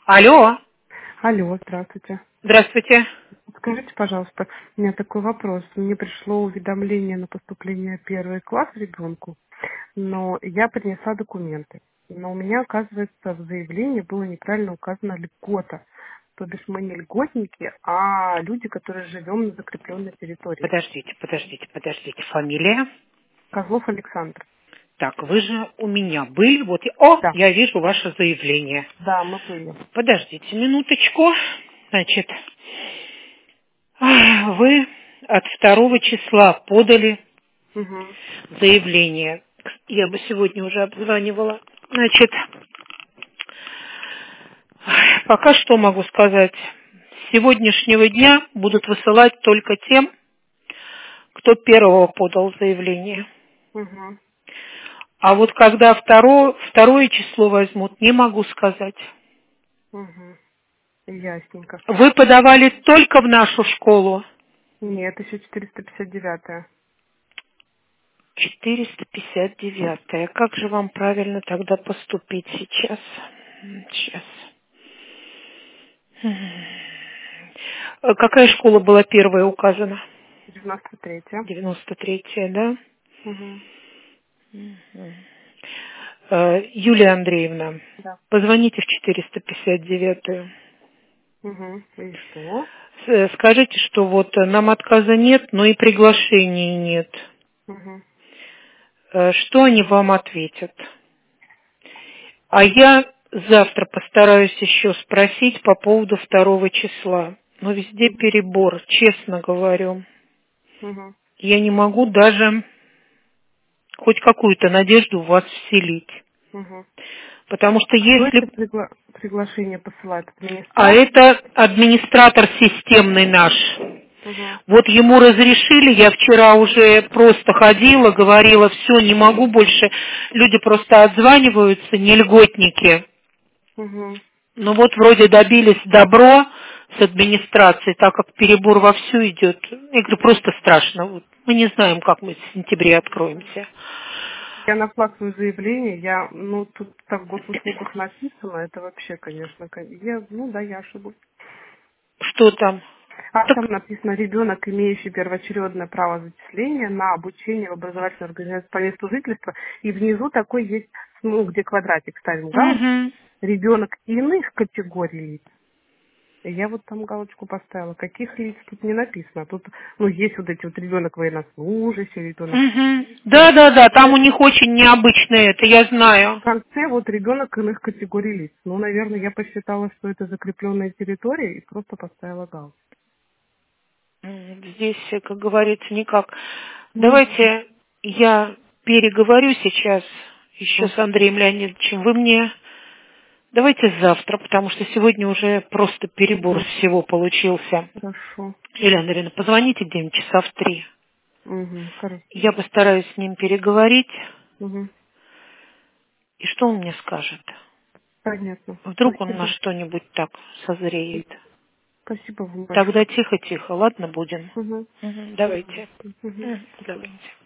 Алло, Алло, здравствуйте. здравствуйте. Скажите, пожалуйста, у меня такой вопрос. Мне пришло уведомление на поступление в первый класс ребенку, но я принесла документы. Но у меня, оказывается, в заявлении было неправильно указана льгота. То бишь мы не льготники, а люди, которые живем на закрепленной территории. Подождите. Фамилия? Козлов Александр. Так, вы же у меня были. Вот, о, Да, я вижу ваше заявление. да, мы были. Подождите минуточку. Значит, вы от 2 числа подали Угу. заявление. Я бы сегодня уже обзванивала. Значит, пока что могу сказать. С сегодняшнего дня будут высылать только тем, кто первого подал заявление. Угу. А вот когда второе число возьмут, не могу сказать. Угу. Ясненько. Вы подавали только в нашу школу? Нет, еще 459-я. 459. Как же вам правильно тогда поступить сейчас? Сейчас. Какая школа была первая указана? 93-я. 93-я, да? Угу. Юлия Андреевна, Да. позвоните в 459-ю. Угу. И что? Скажите, что вот нам отказа нет, но и приглашений нет. Угу. Что они вам ответят? А я завтра постараюсь еще спросить по поводу 2 числа. Но везде перебор, честно говорю. Угу. Я не могу даже хоть какую-то надежду в вас вселить. Угу. Потому что Кто если... эти приглашения посылает? А Администратор? это администратор системный наш. Угу. Вот ему разрешили, я вчера уже просто ходила, говорила, все, не могу больше. Люди просто отзваниваются, не льготники. Угу. Ну вот вроде добились добро с администрацией, так как перебор вовсю идет. Я говорю, просто страшно. Вот. Мы не знаем, как мы в сентябре откроемся. Я наплакаю заявление, тут так в госуслугах написано, это вообще, конечно, я ошибусь. Что там? А Так, там написано, ребенок, имеющий первоочередное право зачисления на обучение в образовательной организации по месту жительства, и внизу такой есть, где квадратик ставим галочку, угу. ребенок иных категорий лиц. Я вот там галочку поставила. Каких лиц тут не написано. Тут, есть вот эти вот ребенок военнослужащий, ребенок. Угу. Да, там у них очень необычное это, я знаю. В конце вот ребенок иных категорий лиц. Наверное, я посчитала, что это закрепленная территория и просто поставила галочку. Здесь, как говорится, никак. Ну, Давайте я переговорю сейчас еще да. с Андреем Леонидовичем. Вы мне давайте завтра, потому что сегодня уже просто перебор Угу. всего получился. Хорошо. Елена Андреевна, позвоните где-нибудь часа в 3. Угу. Хорошо. Я постараюсь с ним переговорить. Угу. И что он мне скажет? Понятно. Вдруг он на Спасибо. что-нибудь так созреет. Спасибо вам Тогда большое. тихо-тихо, ладно, будем? Угу. Давайте. Угу. До свидания. Давайте.